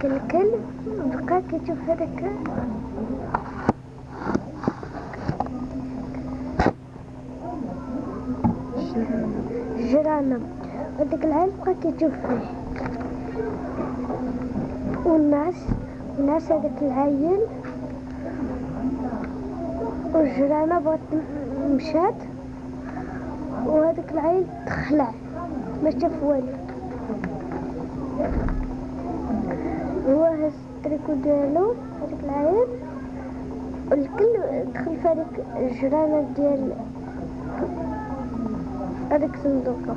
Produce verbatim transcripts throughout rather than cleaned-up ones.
هذاك الكلب بقى كيشوف هذاك جيرانه. هذاك العيل بقى كيشوف فيه، والناس والناس هذاك العيل والجيرانه بغات مشات، وهذاك العيل تخلع ما شاف والو. هو هز التريكو ديالو هذاك العيل، والكل دخل في هذيك الجرانه ديال هذاك الصندوقه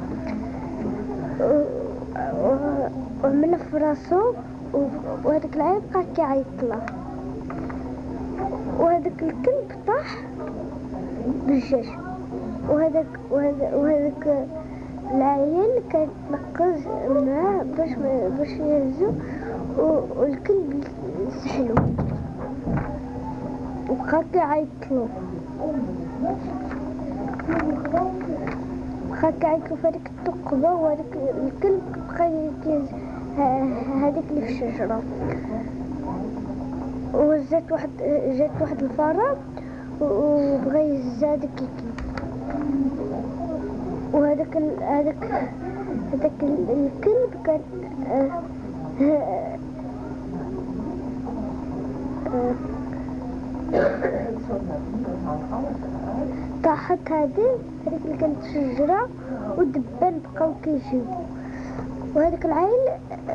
وعمل في راسو، وهذاك العيل بقى كيعيط له، وهذاك الكلب طاح بالجاج. وهذاك وهذاك العيل كيتنقز معاه باش باش يهزو، والكلب سحلو وبقى كيعيط له بقى كيعيط له في هذيك الثقبه. وهذاك الكلب بقى يهز هذيك اللي في الشجره، وجات واحد جات واحد الفاره وبغى يهز هذاك الكلب. وهذاك هذاك هذاك الكلب كان طاحت هذه هذيك اللي كانت شجره، والدبان بقاو كيجيو. وهذاك العيل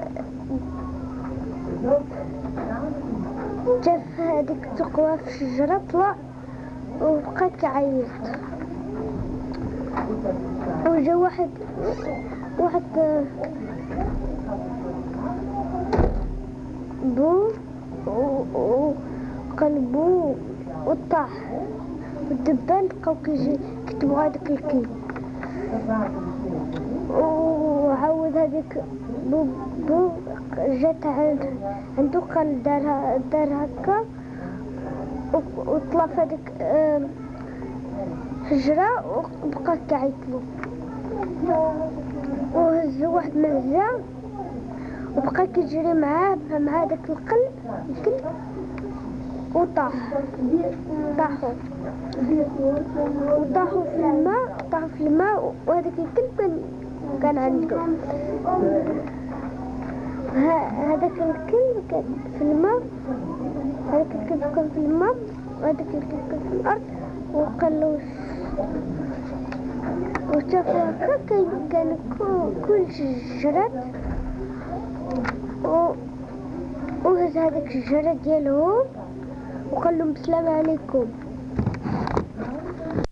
شاف هذيك الثقوه في الشجره، طلع وبقى كيعيط. وجا واحد واحد بو وقلبو وطاح، والدبان بقاو كيجي كتبوا هذاك الكلب. وعاود هذيك بو بو جات عند عنده، قال دار دار هكا وطلع في هذيك الشجره وبقى كيعيط له، وهز واحد المعزه وبقى كيجري معاه مع هذاك القلب الكلب، وطاح طاحوا وطاحوا في الماء طاحوا في الماء وهذاك الكلب كان كان عنده. هذاك الكلب كان في الماء هذاك الكلب كان في الماء وهذاك الكلب كان في الارض. وقال له وشافوا هكا كان كل شجرات، وهز هذاك الشجرة ديالهم وقال لهم السلام عليكم.